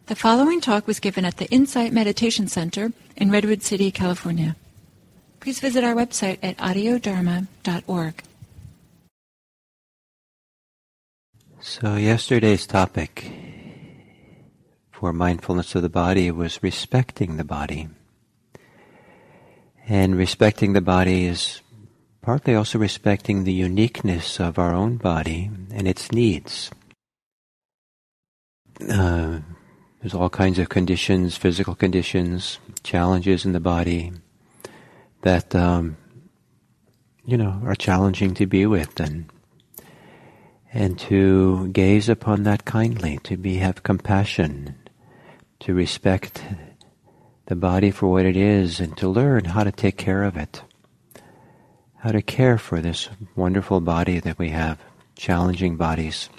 The following talk was given at the Insight Meditation Center in Redwood City, California. Please visit our website at audiodharma.org. So yesterday's topic for mindfulness of the body was respecting the body. And respecting the body is partly also respecting the uniqueness of our own body and its needs. There's all kinds of conditions, physical conditions, challenges in the body that, are challenging to be with and to gaze upon that kindly, to have compassion, to respect the body for what it is and to learn how to take care of it, how to care for this wonderful body that we have, challenging bodies.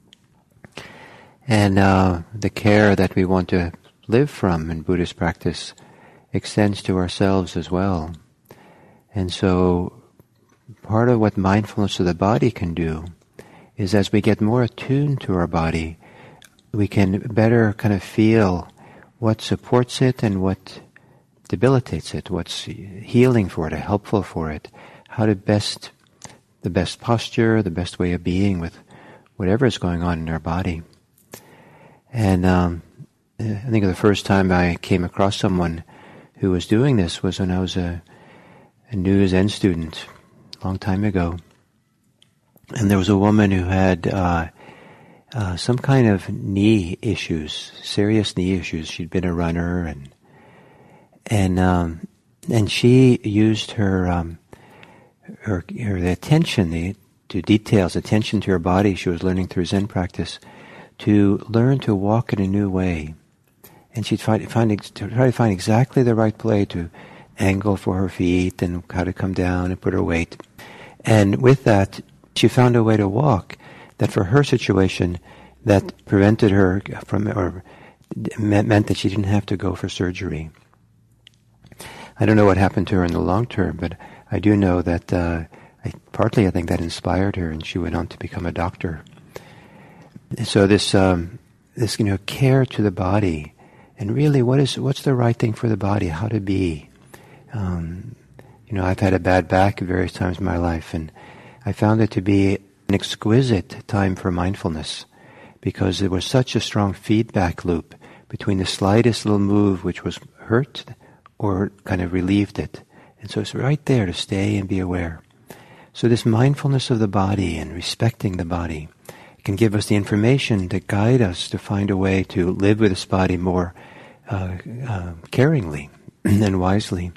And the care that we want to live from in Buddhist practice extends to ourselves as well. And so part of what mindfulness of the body can do is as we get more attuned to our body, we can better kind of feel what supports it and what debilitates it, what's healing for it, or helpful for it, how to the best posture, the best way of being with whatever is going on in our body. And I think the first time I came across someone who was doing this was when I was a new Zen student a long time ago. And there was a woman who had some kind of knee issues, serious knee issues. She'd been a runner, and she used her attention to details, attention to her body. She was learning through Zen practice to learn to walk in a new way, and she'd try to find exactly the right play to angle for her feet and how to come down and put her weight. And with that, she found a way to walk that for her situation that prevented her or meant that she didn't have to go for surgery. I don't know what happened to her in the long term, but I do know that I think that inspired her, and she went on to become a doctor. So this care to the body, and really what's the right thing for the body, how to be. I've had a bad back at various times in my life, and I found it to be an exquisite time for mindfulness because there was such a strong feedback loop between the slightest little move which was hurt or kind of relieved it. And so it's right there to stay and be aware. So this mindfulness of the body and respecting the body can give us the information to guide us to find a way to live with this body more caringly and wisely.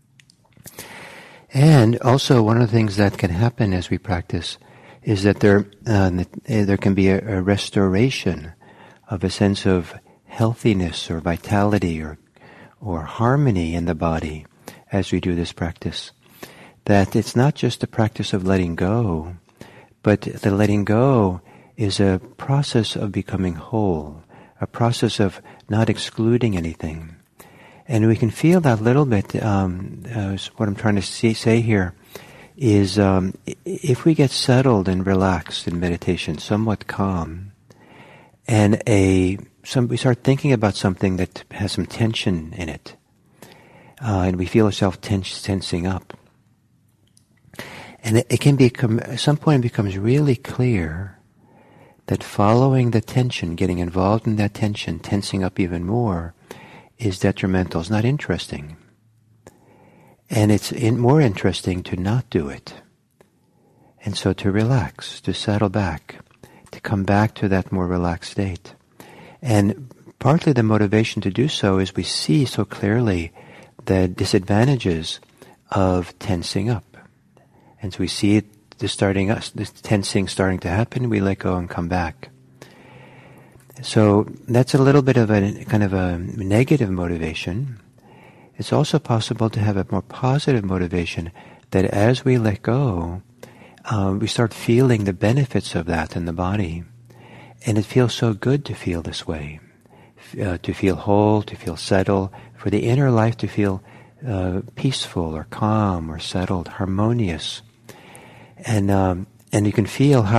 And also one of the things that can happen as we practice is that there can be a restoration of a sense of healthiness or vitality or harmony in the body as we do this practice. That it's not just a practice of letting go, but the letting go is a process of becoming whole, a process of not excluding anything. And we can feel that little bit, what I'm trying to say here is if we get settled and relaxed in meditation, somewhat calm, and we start thinking about something that has some tension in it, and we feel ourselves tensing up. And it can become, at some point it becomes really clear that following the tension, getting involved in that tension, tensing up even more, is detrimental. It's not interesting. And it's more interesting to not do it. And so to relax, to settle back, to come back to that more relaxed state. And partly the motivation to do so is we see so clearly the disadvantages of tensing up. And so we see it this tensing starting to happen, we let go and come back. So that's a little bit of a kind of a negative motivation. It's also possible to have a more positive motivation that as we let go, we start feeling the benefits of that in the body. And it feels so good to feel this way, to feel whole, to feel settled, for the inner life to feel peaceful or calm or settled, harmonious. And you can feel how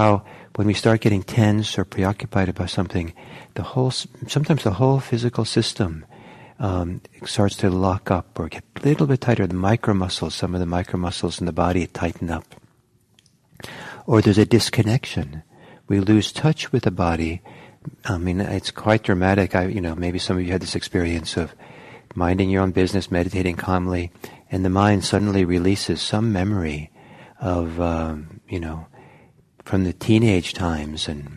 when we start getting tense or preoccupied about something, sometimes the whole physical system starts to lock up or get a little bit tighter. Some of the micromuscles in the body tighten up. Or there's a disconnection. We lose touch with the body. I mean, it's quite dramatic. Maybe some of you had this experience of minding your own business, meditating calmly, and the mind suddenly releases some memory of, from the teenage times and,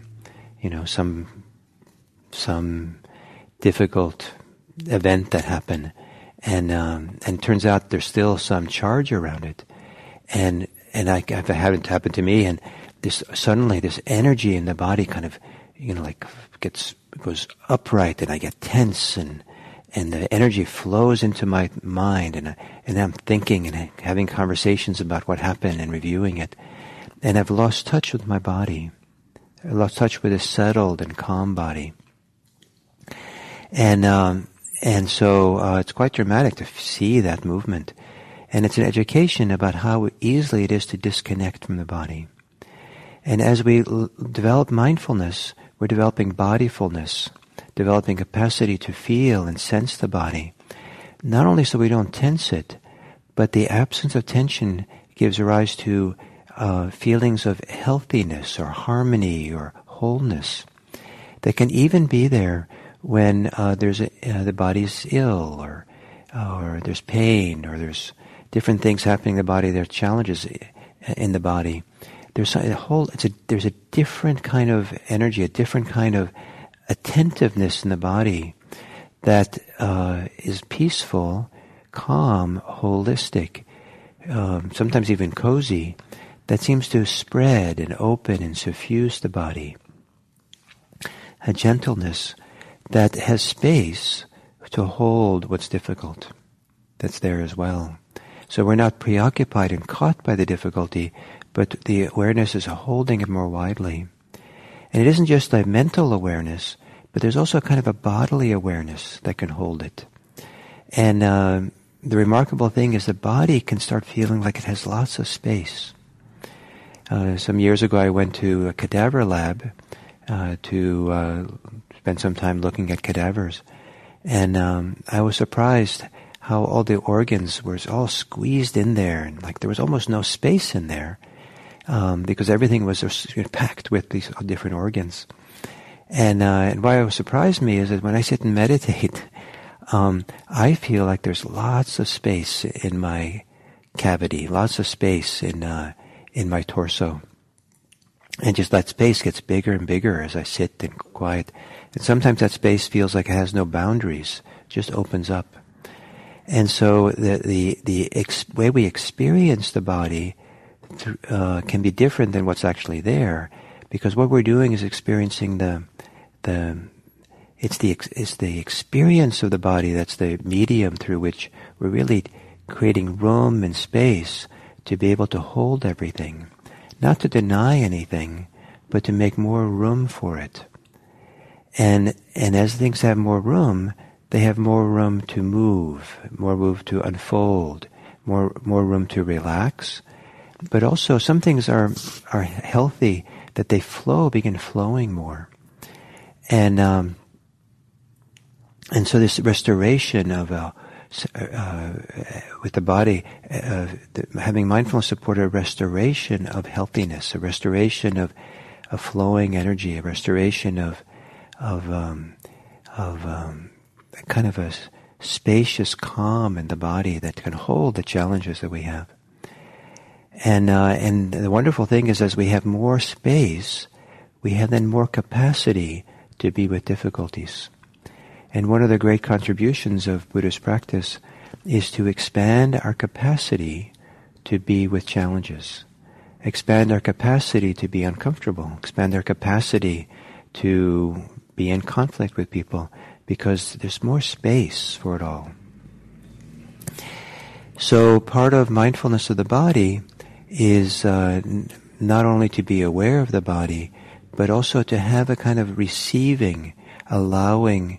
some difficult event that happened. And turns out there's still some charge around it. And I've had it happen to me, and suddenly this energy in the body kind of, goes upright, and I get tense, and the energy flows into my mind, and I'm thinking and having conversations about what happened and reviewing it. And I've lost touch with my body. I lost touch with a settled and calm body. And so it's quite dramatic to see that movement. And it's an education about how easily it is to disconnect from the body. And as we develop mindfulness, we're developing bodyfulness, developing capacity to feel and sense the body. Not only so we don't tense it, but the absence of tension gives rise to feelings of healthiness or harmony or wholeness that can even be there when the body's ill or there's pain or there's different things happening in the body. There are challenges in the body. There's a different kind of energy, a different kind of attentiveness in the body that is peaceful, calm, holistic, sometimes even cozy, that seems to spread and open and suffuse the body. A gentleness that has space to hold what's difficult, that's there as well. So we're not preoccupied and caught by the difficulty, but the awareness is holding it more widely. And it isn't just a mental awareness, but there's also a kind of a bodily awareness that can hold it. And the remarkable thing is the body can start feeling like it has lots of space. Some years ago I went to a cadaver lab to spend some time looking at cadavers. And I was surprised how all the organs were all squeezed in there, and like there was almost no space in there, because everything was packed with these different organs. And why it surprised me is that when I sit and meditate, I feel like there's lots of space in my cavity, lots of space in my torso. And just that space gets bigger and bigger as I sit and quiet. And sometimes that space feels like it has no boundaries, just opens up. And so the way we experience the body can be different than what's actually there, because what we're doing is experiencing it's the experience of the body that's the medium through which we're really creating room and space to be able to hold everything, not to deny anything, but to make more room for it. And as things have more room, they have more room to move, more room to unfold, more room to relax. But also some things are healthy, that they begin flowing more. And so this restoration of with the body, having mindfulness support a restoration of healthiness, a restoration of flowing energy, a restoration of kind of a spacious calm in the body that can hold the challenges that we have. And the wonderful thing is, as we have more space, we have then more capacity to be with difficulties. And one of the great contributions of Buddhist practice is to expand our capacity to be with challenges, expand our capacity to be uncomfortable, expand our capacity to be in conflict with people, because there's more space for it all. So part of mindfulness of the body is not only to be aware of the body, but also to have a kind of receiving, allowing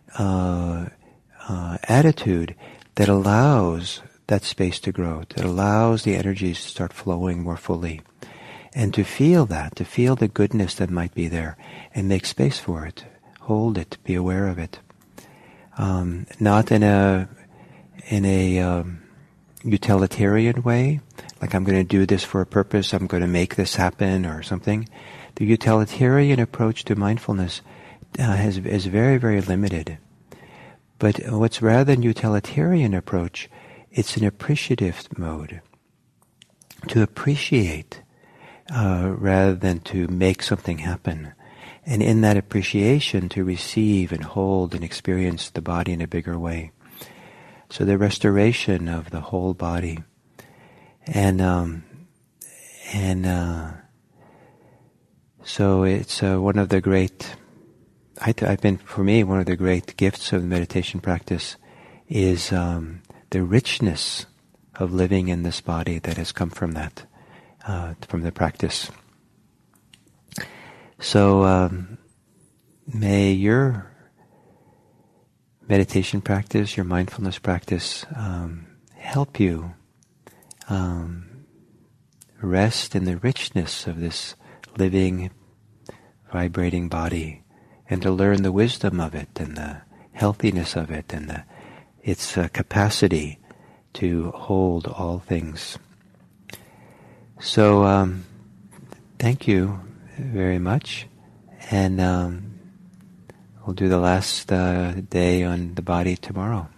attitude that allows that space to grow, that allows the energies to start flowing more fully. And to feel that, to feel the goodness that might be there, and make space for it, hold it, be aware of it. Not in a utilitarian way, like I'm going to do this for a purpose, I'm going to make this happen or something. The utilitarian approach to mindfulness is very, very limited. But what's rather than utilitarian approach, it's an appreciative mode. To appreciate rather than to make something happen. And in that appreciation to receive and hold and experience the body in a bigger way. So the restoration of the whole body. So it's one of the great, for me, one of the great gifts of the meditation practice is the richness of living in this body that has come from that, from the practice. So may your meditation practice, your mindfulness practice, help you rest in the richness of this living, vibrating body, and to learn the wisdom of it and the healthiness of it and its capacity to hold all things. So thank you very much, and we'll do the last day on the body tomorrow.